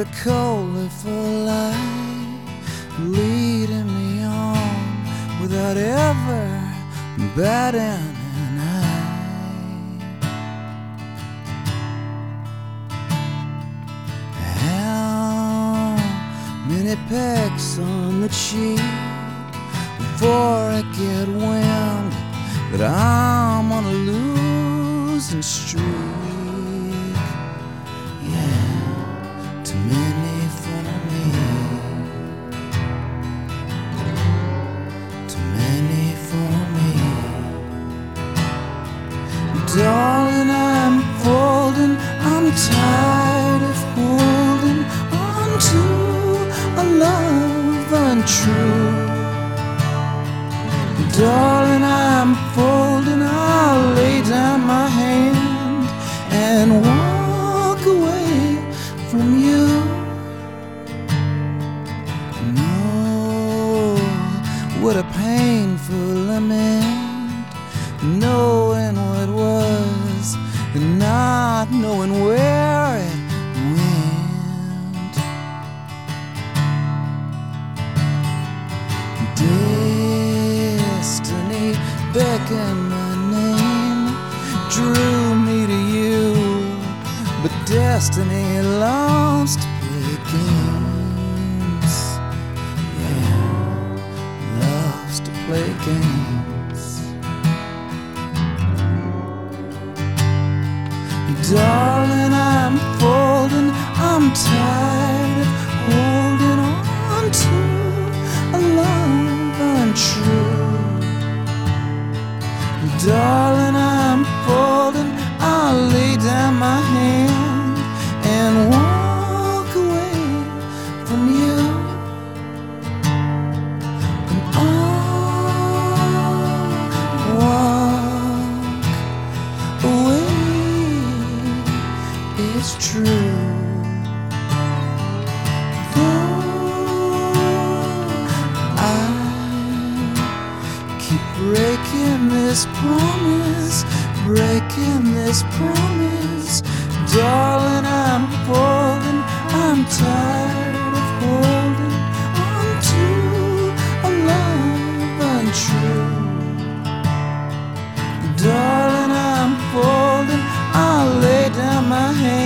a colorful light leading me on without ever batting an eye. How many pecks on the cheek before I get wind that I'm on a losing streak? Yeah, too many for me, too many for me. Darling, I'm folding, I'm tired of holding on to a love untrue. Darling, I'm folding, I'll lay down my hand and walk away from you. No, what a painful lament, knowing what was and not knowing where it went. Destiny beckoned my name, drew me to you, but destiny loves to play games. Yeah, loves to play games. Darling, I'm folding, I'm tired of holding on to a love untrue. Darling, I'm folding, I'll lay down my hand and walk away from you. And I'll walk away, it's true. Breaking this promise, breaking this promise. Darling, I'm folding, I'm tired of holding on to a love untrue. Darling, I'm folding, I'll lay down my hand